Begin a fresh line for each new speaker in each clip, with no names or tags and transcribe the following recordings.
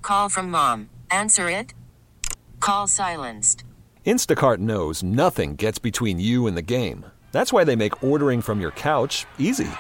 Call from mom. Answer it. Call silenced.
Instacart knows nothing gets between you and the game. That's why they make ordering from your couch easy.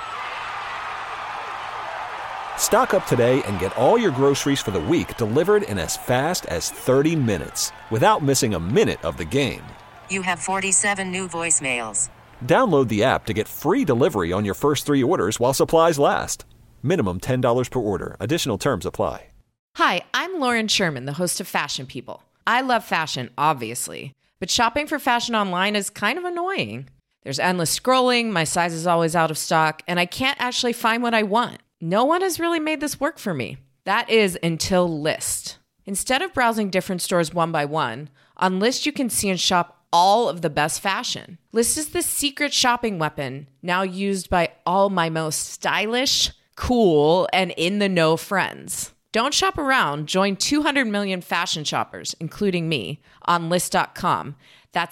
Stock up today and get all your groceries for the week delivered in as fast as 30 minutes without missing a minute of the game.
You have 47 new voicemails.
Download the app to get free delivery on your first 3 orders while supplies last. Minimum $10 per order. Additional terms apply.
Hi, I'm Lauren Sherman, the host of Fashion People. I love fashion, obviously, but shopping for fashion online is kind of annoying. There's endless scrolling, my size is always out of stock, and I can't actually find what I want. No one has really made this work for me. That is until Lyst. Instead of browsing different stores one by one, on Lyst you can see and shop all of the best fashion. Lyst is the secret shopping weapon now used by all my most stylish, cool, and in-the-know friends. Don't shop around. Join 200 million fashion shoppers, including me, on Lyst.com. That's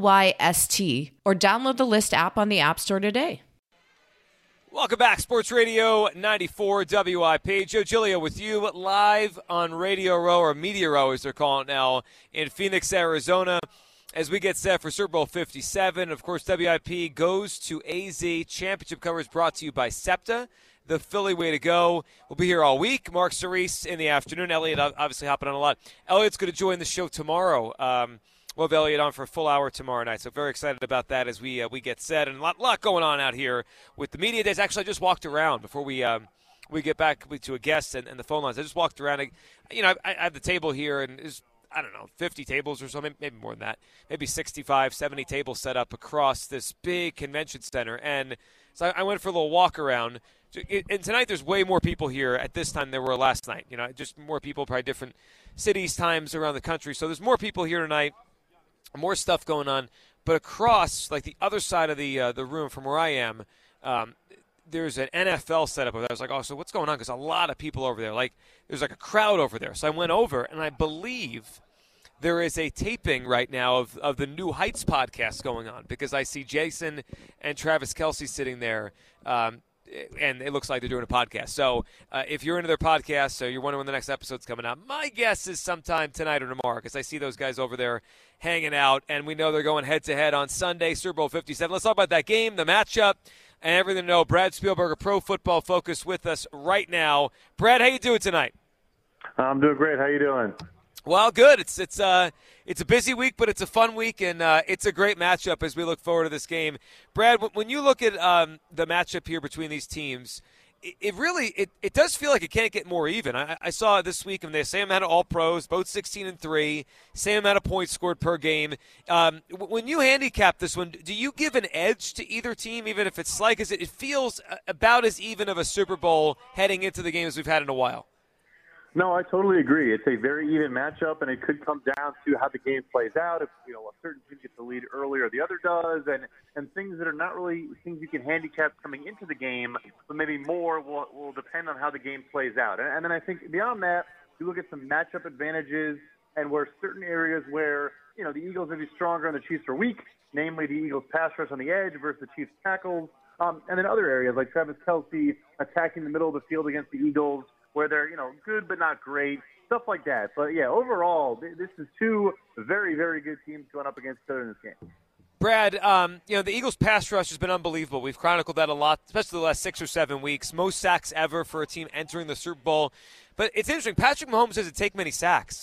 Lyst, or download the Lyst app on the App Store today.
Welcome back, Sports Radio 94 WIP. Joe Giglio with you live on Radio Row, or Media Row as they're calling it now, in Phoenix, Arizona, as we get set for Super Bowl 57. Of course, WIP goes to AZ. Championship coverage brought to you by SEPTA, the Philly way to go. We'll be here all week. Mark Cerise in the afternoon. Elliot obviously hopping on a lot. Elliot's going to join the show tomorrow. We'll have Elliot on for a full hour tomorrow night, so very excited about that as we get set. And a lot going on out here with the media days. Actually, I just walked around before we get back to a guest and the phone lines. I just walked around. I have the table here, and there's, 50 tables or so, maybe more than that, maybe 65, 70 tables set up across this big convention center. And so I went for a little walk around. And tonight there's way more people here at this time than there were last night. Just more people, probably different cities, times around the country. So there's more people here tonight, more stuff going on. But across, like the other side of the room from where I am, there's an NFL setup over there. I was like, oh, so what's going on? Because a lot of people over there. Like, there's like a crowd over there. So I went over, and I believe there is a taping right now of the New Heights podcast going on, because I see Jason and Travis Kelce sitting there, and it looks like they're doing a podcast. So if you're into their podcast, or you're wondering when the next episode's coming out, my guess is sometime tonight or tomorrow, because I see those guys over there hanging out, and we know they're going head-to-head on Sunday, Super Bowl 57. Let's talk about that game, the matchup, and everything to know. Brad Spielberger, Pro Football Focus, with us right now. Brad, how you doing tonight?
I'm doing great. How you doing?
Well, good. It's a busy week, but it's a fun week, and it's a great matchup as we look forward to this game. Brad, when you look at the matchup here between these teams, it really does feel like it can't get more even. I saw this week, and the same amount of All-Pros, both 16-3, same amount of points scored per game. When you handicap this one, do you give an edge to either team, even if it's slight? Because it feels about as even of a Super Bowl heading into the game as we've had in a while.
No, I totally agree. It's a very even matchup, and it could come down to how the game plays out. If a certain team gets the lead earlier, the other does, and things that are not really things you can handicap coming into the game, but maybe more will depend on how the game plays out. And then I think beyond that, you look at some matchup advantages, and where certain areas where the Eagles may be stronger and the Chiefs are weak, namely the Eagles pass rush on the edge versus the Chiefs tackles, and then other areas like Travis Kelce attacking the middle of the field against the Eagles, where they're, good but not great, stuff like that. But, yeah, overall, this is two very, very good teams going up against each other in this game.
Brad, the Eagles' pass rush has been unbelievable. We've chronicled that a lot, especially the last 6 or 7 weeks. Most sacks ever for a team entering the Super Bowl. But it's interesting. Patrick Mahomes doesn't take many sacks.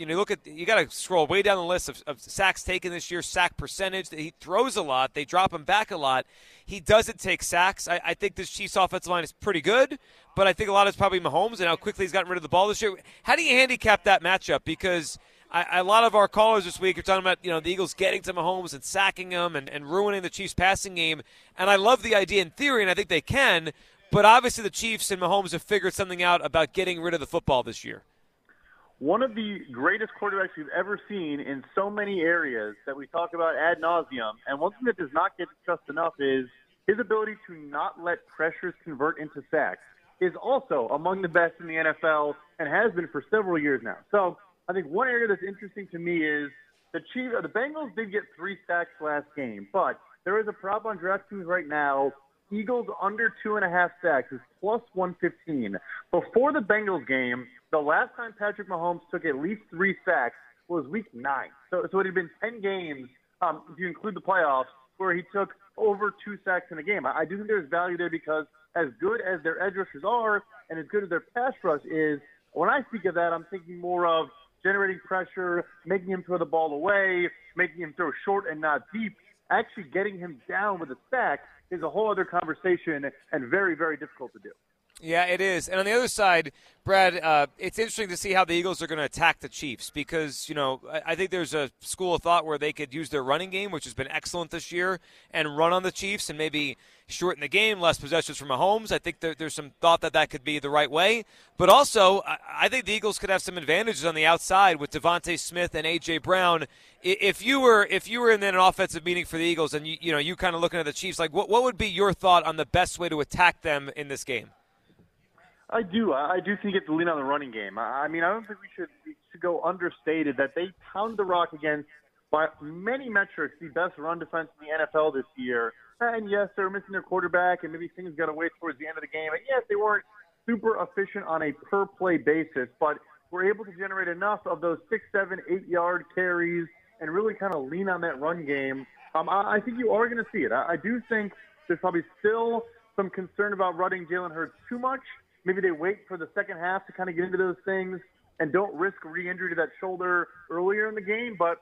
You got to scroll way down the list of sacks taken this year, sack percentage. He throws a lot. They drop him back a lot. He doesn't take sacks. I think this Chiefs offensive line is pretty good, but I think a lot of it's probably Mahomes and how quickly he's gotten rid of the ball this year. How do you handicap that matchup? Because a lot of our callers this week are talking about the Eagles getting to Mahomes and sacking him and ruining the Chiefs' passing game. And I love the idea in theory, and I think they can. But obviously the Chiefs and Mahomes have figured something out about getting rid of the football this year.
One of the greatest quarterbacks we've ever seen in so many areas that we talk about ad nauseum, and one thing that does not get discussed enough is his ability to not let pressures convert into sacks is also among the best in the NFL and has been for several years now. So I think one area that's interesting to me is the Bengals did get 3 sacks last game, but there is a prop on DraftKings right now. Eagles under 2.5 sacks is plus 115. Before the Bengals game, The last time Patrick Mahomes took at least 3 sacks was Week 9. So it had been 10 games, if you include the playoffs, where he took over 2 sacks in a game. I do think there's value there because as good as their edge rushers are and as good as their pass rush is, when I speak of that, I'm thinking more of generating pressure, making him throw the ball away, making him throw short and not deep. Actually getting him down with a sack is a whole other conversation and very, very difficult to do.
Yeah, it is. And on the other side, Brad, it's interesting to see how the Eagles are going to attack the Chiefs because, I think there's a school of thought where they could use their running game, which has been excellent this year, and run on the Chiefs and maybe shorten the game, less possessions for Mahomes. I think there's some thought that could be the right way. But also, I think the Eagles could have some advantages on the outside with Devontae Smith and A.J. Brown. If you were in an offensive meeting for the Eagles and you kind of looking at the Chiefs, like what would be your thought on the best way to attack them in this game?
I do think you have to lean on the running game. I don't think we should go understated that they pounded the rock against, by many metrics, the best run defense in the NFL this year. And yes, they were missing their quarterback, and maybe things got away towards the end of the game. And yes, they weren't super efficient on a per-play basis, but were able to generate enough of those 6, 7, 8-yard carries and really kind of lean on that run game. I think you are going to see it. I do think there's probably still some concern about running Jalen Hurts too much. Maybe they wait for the second half to kind of get into those things and don't risk re-injury to that shoulder earlier in the game. But,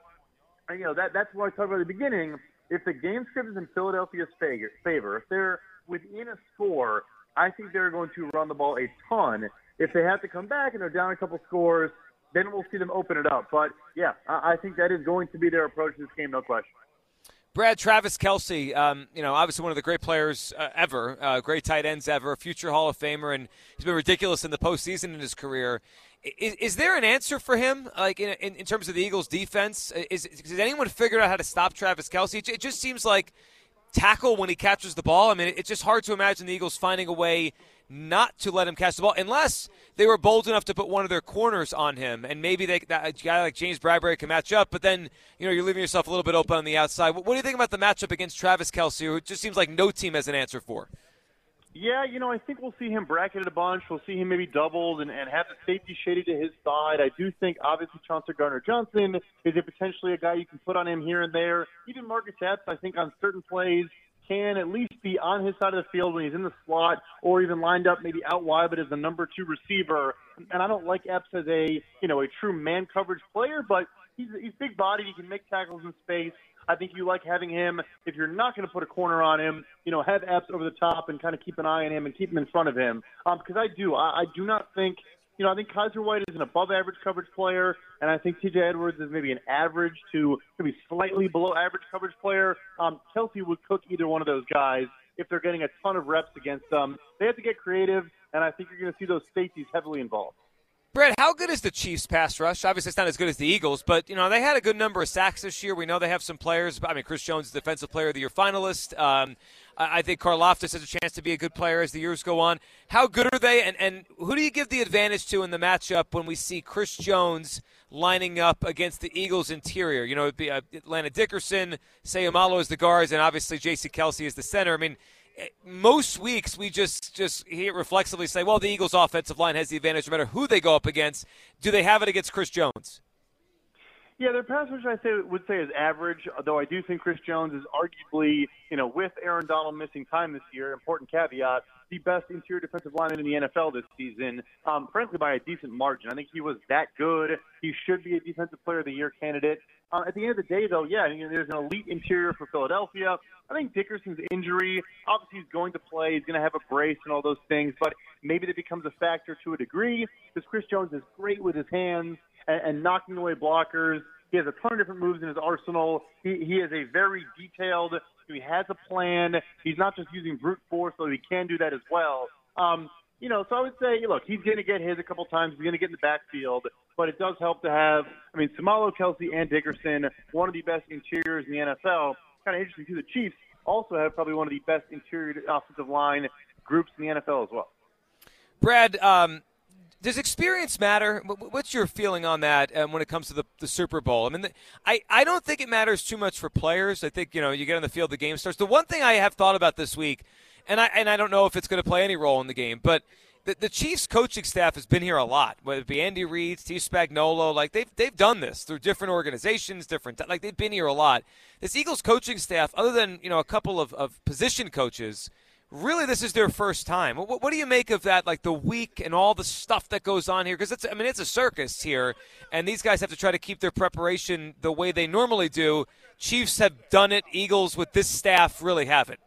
that's what I talked about at the beginning. If the game script is in Philadelphia's favor, if they're within a score, I think they're going to run the ball a ton. If they have to come back and they're down a couple scores, then we'll see them open it up. But, yeah, I think that is going to be their approach to this game, no question.
Brad, Travis Kelce, obviously one of the great players ever, great tight ends ever, future Hall of Famer, and he's been ridiculous in the postseason in his career. Is there an answer for him, like in terms of the Eagles' defense? Has anyone figured out how to stop Travis Kelce? It just seems like tackle when he catches the ball. I mean, it's just hard to imagine the Eagles finding a way not to let him catch the ball unless they were bold enough to put one of their corners on him, and maybe a guy like James Bradbury can match up, but then you're leaving yourself a little bit open on the outside. What do you think about the matchup against Travis Kelce, who it just seems like no team has an answer for?
Yeah, I think we'll see him bracketed a bunch. We'll see him maybe doubled and have the safety shaded to his side. I do think, obviously, Chauncey Gardner-Johnson is potentially a guy you can put on him here and there. Even Marcus Epps, I think, on certain plays, can at least be on his side of the field when he's in the slot or even lined up maybe out wide but as the number 2 receiver. And I don't like Epps as a true man coverage player, but he's big-bodied. He can make tackles in space. I think you like having him, if you're not going to put a corner on him, have Epps over the top and kind of keep an eye on him and keep him in front of him. Because I do not think, I think Kaiser White is an above-average coverage player, and I think T.J. Edwards is maybe an average to maybe slightly below-average coverage player. Kelce would cook either one of those guys if they're getting a ton of reps against them. They have to get creative, and I think you're going to see those safeties heavily involved.
Brett, how good is the Chiefs' pass rush? Obviously, it's not as good as the Eagles, but, they had a good number of sacks this year. We know they have some players. I mean, Chris Jones is Defensive Player of the Year finalist. I think Karlaftis has a chance to be a good player as the years go on. How good are they, and who do you give the advantage to in the matchup when we see Chris Jones lining up against the Eagles' interior? It'd be Atlanta Dickerson, Sayamalo as the guards, and obviously J.C. Kelce as the center. I mean, most weeks we just hear reflexively say, well, the Eagles' offensive line has the advantage no matter who they go up against. Do they have it against Chris Jones?
Yeah, their pass rush would say is average, although I do think Chris Jones is arguably, with Aaron Donald missing time this year, important caveat, the best interior defensive lineman in the NFL this season, frankly by a decent margin. I think he was that good. He should be a Defensive Player of the Year candidate. At the end of the day, though, yeah, there's an elite interior for Philadelphia. I think Dickerson's injury, obviously he's going to play, he's going to have a brace and all those things, but maybe that becomes a factor to a degree because Chris Jones is great with his hands and knocking away blockers. He has a ton of different moves in his arsenal. He is a very detailed, he has a plan. He's not just using brute force, though he can do that as well. So I would say, look, he's going to get hit a couple times. He's going to get in the backfield. But it does help to have, Samalo, Kelce, and Dickerson, one of the best interiors in the NFL. Kind of interesting, too. The Chiefs also have probably one of the best interior offensive line groups in the NFL as well.
Brad, does experience matter? What's your feeling on that when it comes to the Super Bowl? I don't think it matters too much for players. I think, you get on the field, the game starts. The one thing I have thought about this week, and I don't know if it's going to play any role in the game, but the Chiefs coaching staff has been here a lot, whether it be Andy Reid, Steve Spagnuolo. Like they've done this through different organizations, like they've been here a lot. This Eagles coaching staff, other than a couple of position coaches, really this is their first time. What do you make of that? Like the week and all the stuff that goes on here, because it's a circus here, and these guys have to try to keep their preparation the way they normally do. Chiefs have done it. Eagles with this staff really haven't.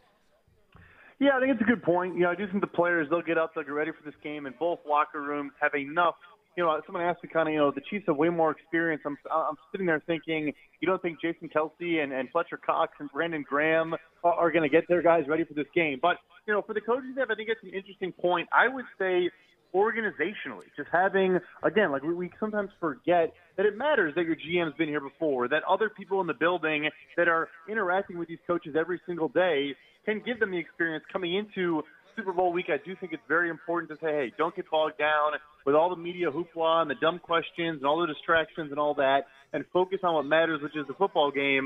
Yeah, I think it's a good point. I do think the players, they'll get up, they'll get ready for this game, and both locker rooms have enough. Someone asked me the Chiefs have way more experience. I'm sitting there thinking, you don't think Jason Kelce and Fletcher Cox and Brandon Graham are going to get their guys ready for this game? But, for the coaching staff, I think it's an interesting point. I would say organizationally, just having, again, like we sometimes forget that it matters that your GM's been here before, that other people in the building that are interacting with these coaches every single day can give them the experience coming into Super Bowl week. I do think it's very important to say, hey, don't get bogged down with all the media hoopla and the dumb questions and all the distractions and all that, and focus on what matters, which is the football game.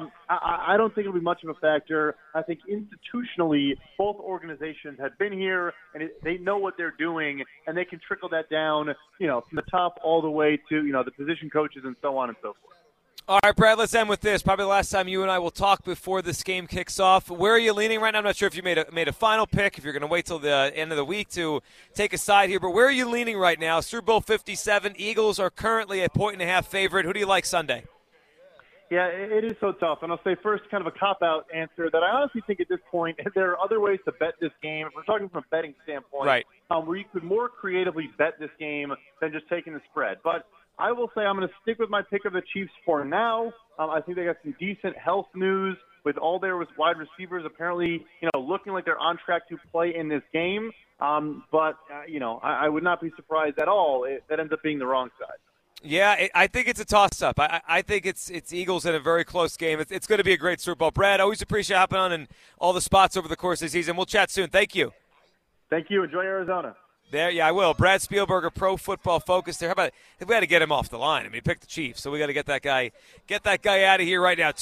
I don't think it'll be much of a factor. I think institutionally, both organizations have been here, and they know what they're doing, and they can trickle that down, from the top all the way to, the position coaches and so on and so forth.
All right, Brad, let's end with this. Probably the last time you and I will talk before this game kicks off. Where are you leaning right now? I'm not sure if you made a final pick, if you're going to wait till the end of the week to take a side here, but where are you leaning right now? Super Bowl 57, Eagles are currently a 1.5 favorite. Who do you like Sunday?
Yeah, it is so tough. And I'll say first kind of a cop-out answer that I honestly think at this point there are other ways to bet this game. If we're talking from a betting standpoint,
right,
where you could more creatively bet this game than just taking the spread. But I will say I'm going to stick with my pick of the Chiefs for now. I think they got some decent health news with all their wide receivers apparently, looking like they're on track to play in this game. But I would not be surprised at all if that ends up being the wrong side.
Yeah, I think it's a toss-up. I think it's Eagles in a very close game. It's going to be a great Super Bowl. Brad, always appreciate hopping on and all the spots over the course of the season. We'll chat soon. Thank you.
Thank you. Enjoy Arizona.
I will. Brad Spielberger, Pro Football Focus there. How about we got to get him off the line? I mean, he picked the Chiefs, so we got to get that guy out of here right now.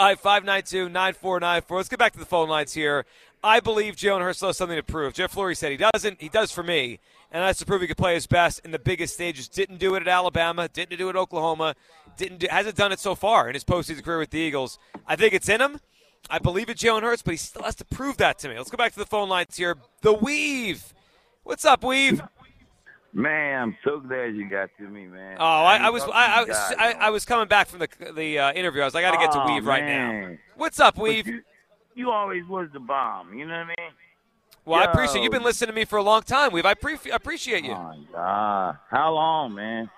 215-592-9494. Let's get back to the phone lines here. I believe Jalen Hurts has something to prove. Jeff Lurie said he doesn't. He does for me, and that's to prove he could play his best in the biggest stages. Didn't do it at Alabama. Didn't do it at Oklahoma. Hasn't done it so far in his postseason career with the Eagles. I think it's in him. I believe it's Jalen Hurts, but he still has to prove that to me. Let's go back to the phone lines here. The Weave. What's up, Weave?
Man, I'm so glad you got to me, man.
Oh, I was coming back from the interview. I was like, I got to get to Weave right now. What's up, Weave?
You always was the bomb. You know what I mean?
Well, I appreciate you've been listening to me for a long time, Weave. I appreciate you.
Oh, God. How long, man?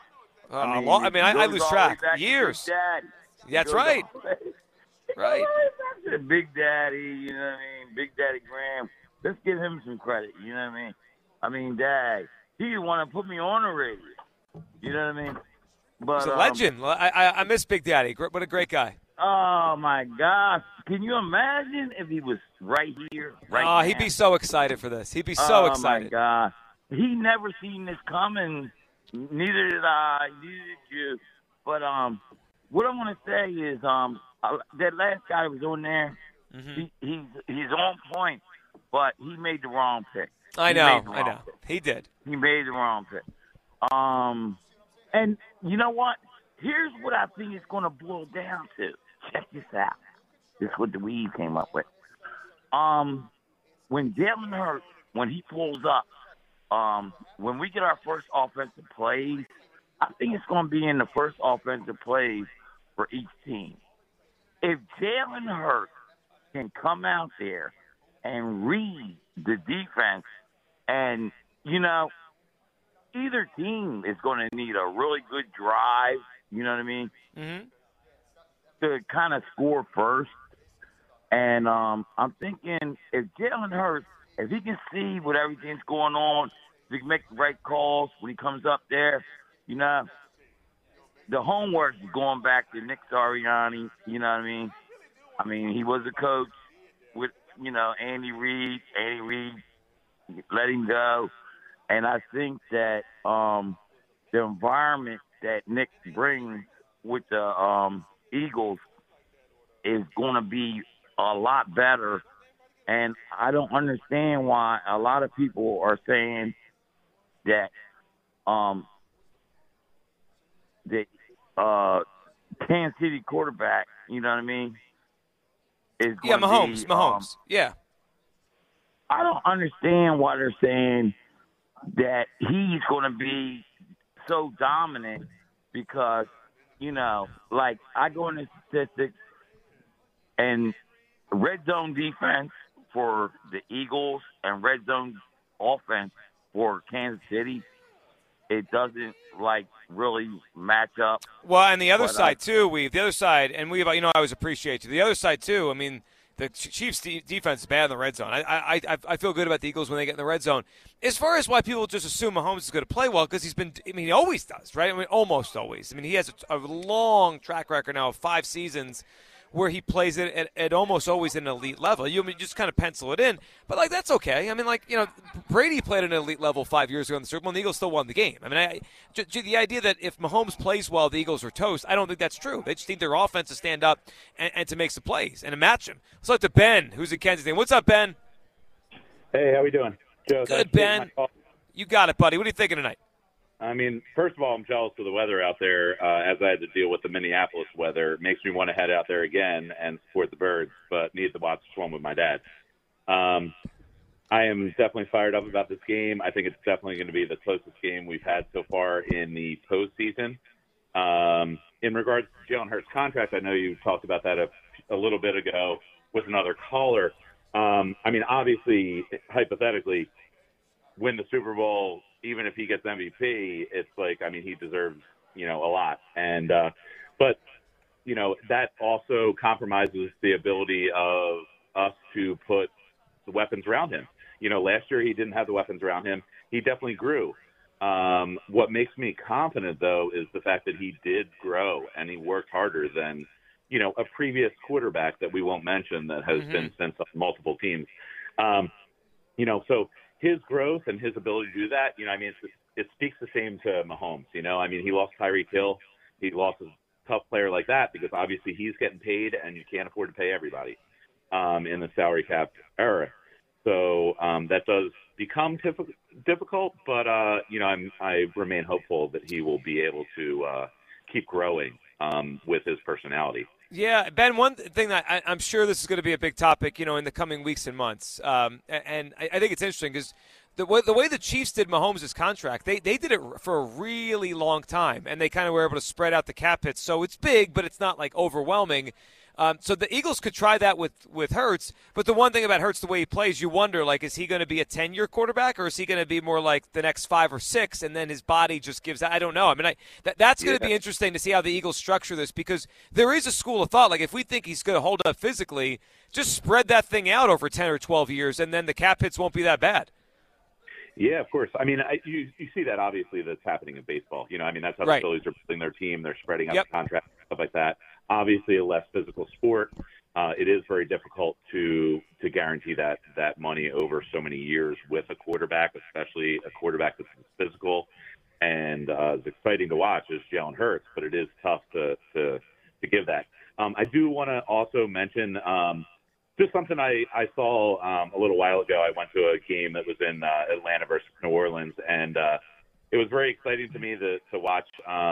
I lose track. Years. That's right. Right.
Big Daddy, you know what I mean? Big Daddy Graham. Let's give him some credit, you know what I mean? Dad, he didn't want to put me on the radio. You know what I mean? But
he's a legend. I miss Big Daddy. What a great guy.
Oh, my gosh. Can you imagine if he was right here, now?
He'd be so excited for this. He'd be so excited.
Oh, my God. He never seen this coming. Neither did I. Neither did you. But what I want to say is that last guy that was on there, he's on point, but he made the wrong pick.
I know. He did.
He made the wrong pick. And you know what? Here's what I think it's going to boil down to. Check this out. This is what the Weave came up with. When Jalen Hurts, when he pulls up, when we get our first offensive plays, I think it's going to be in the first offensive plays for each team. If Jalen Hurts can come out there and read the defense, and, either team is going to need a really good drive, you know what I mean, to kind of score first. And I'm thinking if Jalen Hurts, if he can see what everything's going on, if he can make the right calls when he comes up there, the homework is going back to Nick Sirianni, you know what I mean? He was a coach with, Andy Reid. Andy Reid let him go. And I think that the environment that Nick brings with the Eagles is going to be a lot better. And I don't understand why a lot of people are saying that the Kansas City quarterback, you know what I mean, is going
Mahomes. Yeah.
I don't understand why they're saying that he's going to be so dominant because, you know, like I go into statistics and red zone defense for the Eagles and red zone offense for Kansas City, it doesn't like really match up.
Well, and the other side too, I always appreciate you. The other side too, I mean, the Chiefs' defense is bad in the red zone. I feel good about the Eagles when they get in the red zone. As far as why people just assume Mahomes is going to play well, because he always does, right? I mean, almost always. I mean, he has a long track record now of 5 seasons where he plays it at almost always an elite level. You just kind of pencil it in. But, like, that's okay. I mean, like, you know, Brady played at an elite level 5 years ago in the Super Bowl, and the Eagles still won the game. I mean, the idea that if Mahomes plays well, the Eagles are toast, I don't think that's true. They just need their offense to stand up and to make some plays and to match him. Let's look to Ben, who's in Kansas City. What's up, Ben?
Hey, how we doing? Joe,
good, Ben. You got it, buddy. What are you thinking tonight?
I mean, first of all, I'm jealous of the weather out there as I had to deal with the Minneapolis weather. It makes me want to head out there again and support the Birds, but need to watch this one with my dad. I am definitely fired up about this game. I think it's definitely going to be the closest game we've had so far in the postseason. In regards to Jalen Hurts' contract, I know you talked about that a little bit ago with another caller. I mean, obviously, hypothetically, win the Super Bowl, even if he gets MVP, it's like, I mean, he deserves, you know, a lot. And, but, you know, that also compromises the ability of us to put the weapons around him. You know, last year he didn't have the weapons around him. He definitely grew. What makes me confident, though, is the fact that he did grow and he worked harder than, you know, a previous quarterback that we won't mention that has been sent to multiple teams. You know, so his growth and his ability to do that, you know, I mean, it speaks the same to Mahomes, you know. I mean, he lost Tyreek Hill. He lost a tough player like that because obviously he's getting paid and you can't afford to pay everybody in the salary cap era. So that does become difficult, but, you know, I remain hopeful that he will be able to keep growing with his personality.
Yeah, Ben, one thing that I'm sure this is going to be a big topic, you know, in the coming weeks and months. And I think it's interesting because the way the Chiefs did Mahomes' contract, they did it for a really long time, and they kind of were able to spread out the cap hits. So it's big, but it's not, like, overwhelming. So the Eagles could try that with Hurts, but the one thing about Hurts, the way he plays, you wonder, like, is he going to be a 10-year quarterback, or is he going to be more like the next 5 or 6, and then his body just gives out? I don't know. I mean, that's going to be interesting to see how the Eagles structure this, because there is a school of thought, like, if we think he's going to hold up physically, just spread that thing out over 10 or 12 years, and then the cap hits won't be that bad.
Yeah, of course. I mean, you see that obviously that's happening in baseball. You know, I mean, that's how the Phillies are building their team. They're spreading out the contracts, stuff like that. Obviously, a less physical sport. It is very difficult to guarantee that money over so many years with a quarterback, especially a quarterback that's physical and is exciting to watch as Jalen Hurts, but it is tough to give that. I do want to also mention just something I saw a little while ago. I went to a game that was in Atlanta versus New Orleans, and it was very exciting to me to watch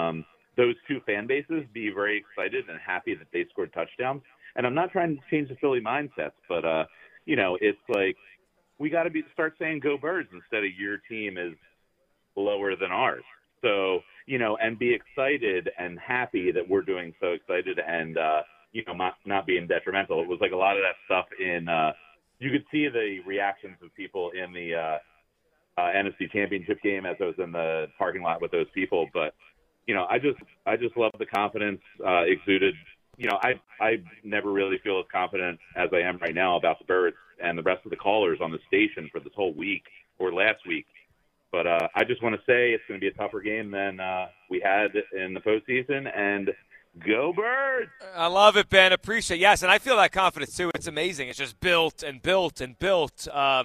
those two fan bases be very excited and happy that they scored touchdowns. And I'm not trying to change the Philly mindsets, but, you know, it's like we got to start saying go Birds instead of your team is lower than ours. So, you know, and be excited and happy that we're doing so excited and, you know, not being detrimental. It was like a lot of that stuff in you could see the reactions of people in the NFC Championship game as I was in the parking lot with those people. But, you know, I just love the confidence exuded. You know, I never really feel as confident as I am right now about the Birds and the rest of the callers on the station for this whole week or last week. But I just want to say it's going to be a tougher game than we had in the postseason, and go Birds!
I love it, Ben. Appreciate it. Yes, and I feel that confidence, too. It's amazing. It's just built and built and built.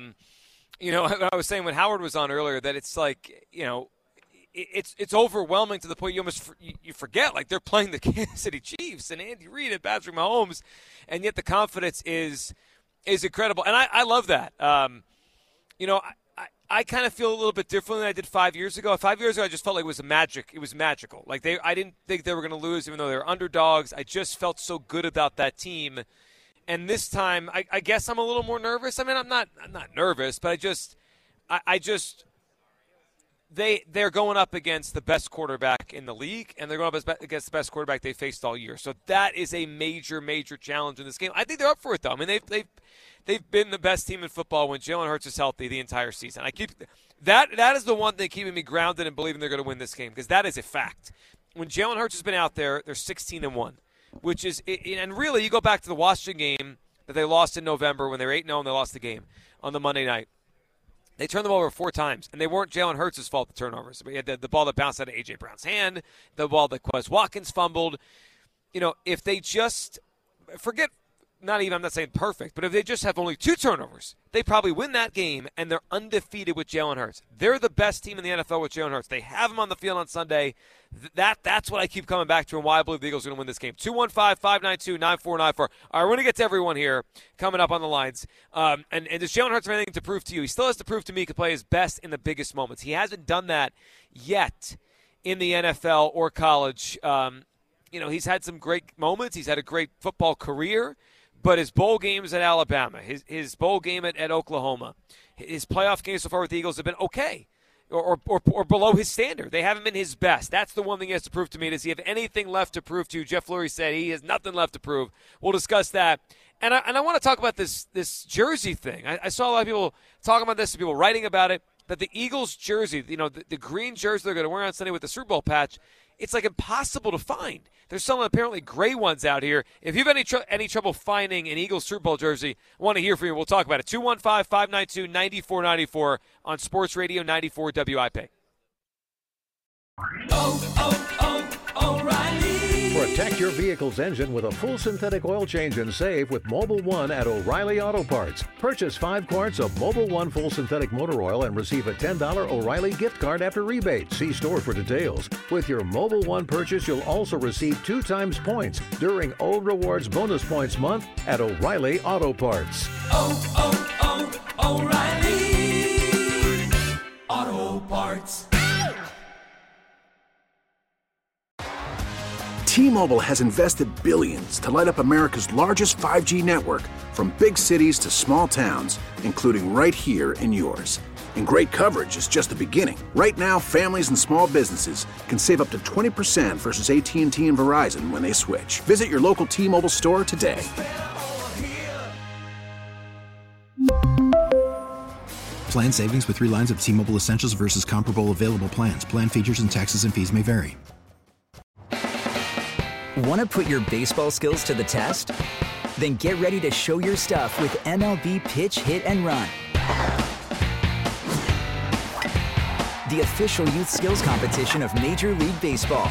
You know, I was saying when Howard was on earlier that it's like, you know, it's overwhelming to the point you forget, like, they're playing the Kansas City Chiefs and Andy Reid and Patrick Mahomes, and yet the confidence is incredible. And I love that. You know, I kind of feel a little bit differently than I did 5 years ago. 5 years ago, I just felt like it was magical. Like I didn't think they were going to lose, even though they were underdogs. I just felt so good about that team. And this time, I guess I'm a little more nervous. I mean, I'm not nervous, but they're going up against the best quarterback in the league, and they're going up against the best quarterback they faced all year. So that is a major, major challenge in this game. I think they're up for it, though. I mean, they've been the best team in football when Jalen Hurts is healthy the entire season. That is the one thing keeping me grounded and believing they're going to win this game, because that is a fact. When Jalen Hurts has been out there, they're 16-1, which is, and really, you go back to the Washington game that they lost in November when they were 8-0 and they lost the game on the Monday night. They turned the ball over 4 times, and they weren't Jalen Hurts' fault, the turnovers. We had the ball that bounced out of A.J. Brown's hand, the ball that Quez Watkins fumbled. If they just forget, I'm not saying perfect, but if they just have only 2 turnovers, they probably win that game, and they're undefeated with Jalen Hurts. They're the best team in the NFL with Jalen Hurts. They have him on the field on Sunday. That's what I keep coming back to and why I believe the Eagles are going to win this game. 215-592-9494. All right, we're going to get to everyone here coming up on the lines. And does Jalen Hurts have anything to prove to you? He still has to prove to me he can play his best in the biggest moments. He hasn't done that yet in the NFL or college. He's had some great moments. He's had a great football career. But his bowl games at Alabama, his bowl game at Oklahoma, his playoff games so far with the Eagles have been okay or below his standard. They haven't been his best. That's the one thing he has to prove to me. Does he have anything left to prove to you? Jeff Lurie said he has nothing left to prove. We'll discuss that. And I want to talk about this jersey thing. I saw a lot of people talking about this, people writing about it, that the Eagles jersey, the green jersey they're going to wear on Sunday with the Super Bowl patch, it's like impossible to find. There's some apparently gray ones out here. If you have any trouble finding an Eagles Super Bowl jersey, I want to hear from you. We'll talk about it. 215-592-9494 on Sports Radio 94 WIP.
O'Reilly. Protect your vehicle's engine with a full synthetic oil change and save with Mobil 1 at O'Reilly Auto Parts. Purchase 5 quarts of Mobil 1 full synthetic motor oil and receive a $10 O'Reilly gift card after rebate. See store for details. With your Mobil 1 purchase, you'll also receive 2 times points during Old Rewards Bonus Points Month at O'Reilly Auto Parts.
O'Reilly Auto Parts.
T-Mobile has invested billions to light up America's largest 5G network, from big cities to small towns, including right here in yours. And great coverage is just the beginning. Right now, families and small businesses can save up to 20% versus AT&T and Verizon when they switch. Visit your local T-Mobile store today.
Plan savings with 3 lines of T-Mobile Essentials versus comparable available plans. Plan features and taxes and fees may vary.
Want to put your baseball skills to the test? Then get ready to show your stuff with MLB Pitch, Hit, and Run. The official youth skills competition of Major League Baseball.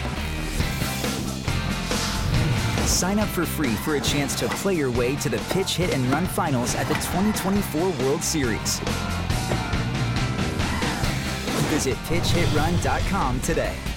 Sign up for free for a chance to play your way to the Pitch, Hit, and Run finals at the 2024 World Series. Visit PitchHitRun.com today.